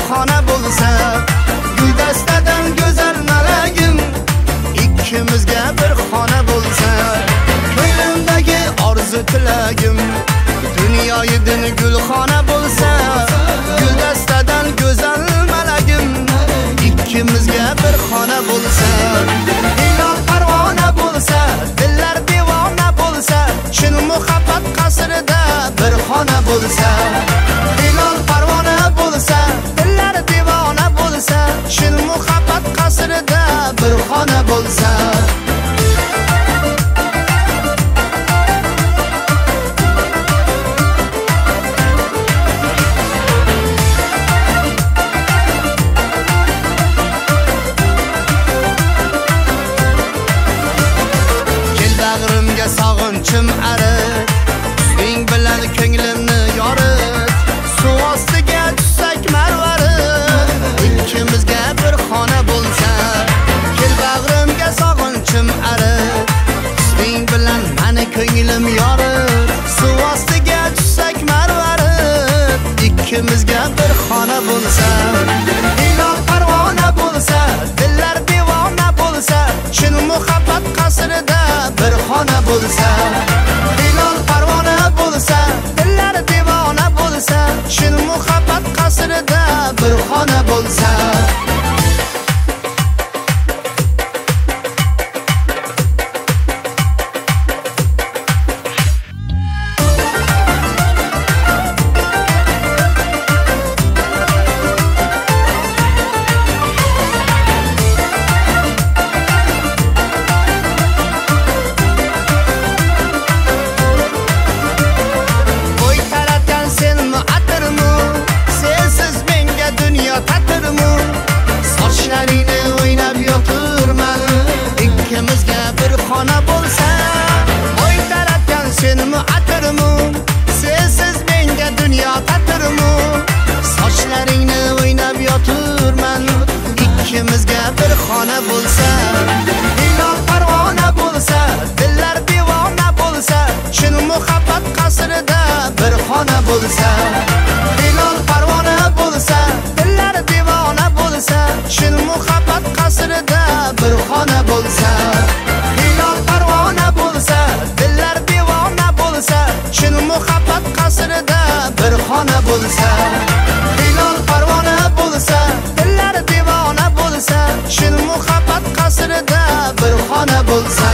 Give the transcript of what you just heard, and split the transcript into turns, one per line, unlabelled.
xona bo'lsa, guldastadan go'zal malagim, ikkimizga bir xona bo'lsa, ko'nglimdagi orzu tilagim, dunyoyidin gulxona bo'lsa, guldastadan go'zal malagim, ikkimizga bir xona bo'lsa, hilol parvona bo'lsa, dillar devona bo'lsa, chin muhabbat qasrida bir xona bo'lsa, hilol parvona bo'lsa, dillar devona bo'lsa, chin muhabbat qasrida bir xona bo'lsa. Sog'inchim arit, sen bilan ko'nglimni yorit, suv ostiga tushsak marvarit, ikkimizga bir xona bo'lsa, kel bag'rimga sog'inchim arit, sen bilan mani ko'nglim yorit, suv ostiga tushsak marvarit, ikkimizga bir xona bo'lsa, hilol parvona bo'lsa, dillar devona bo'lsa, chin muhabbat qasrida bir xona bo'lsa, hilol parvona bo'lsa, dillar devona bo'lsa, chin muhabbat qasrida bir xona bo'lsa. Sochlaringni o'ynab yotirman, ikkimizga bir xona bo'lsa, oy taratgan senmi atirmi, sensiz menga dunyo tatirmi, sochlaringni o'ynab yotirman, ikkimizga bir xona bo'lsa, hilol parvona bo'lsa, dillar devona bo'lsa, chin muhabbat qasrida bir xona bo'lsa, hilol parvona bo'lsa, dillar devona bo'lsa, chin muhabbat qasrida bir xona bo'lsa, hilol parvona bo'lsa, dillar devona bo'lsa, chin muhabbat qasrida bir xona bo'lsa, hilol parvona bo'lsa, dillar devona bo'lsa, chin muhabbat qasrida bir xona bo'lsa.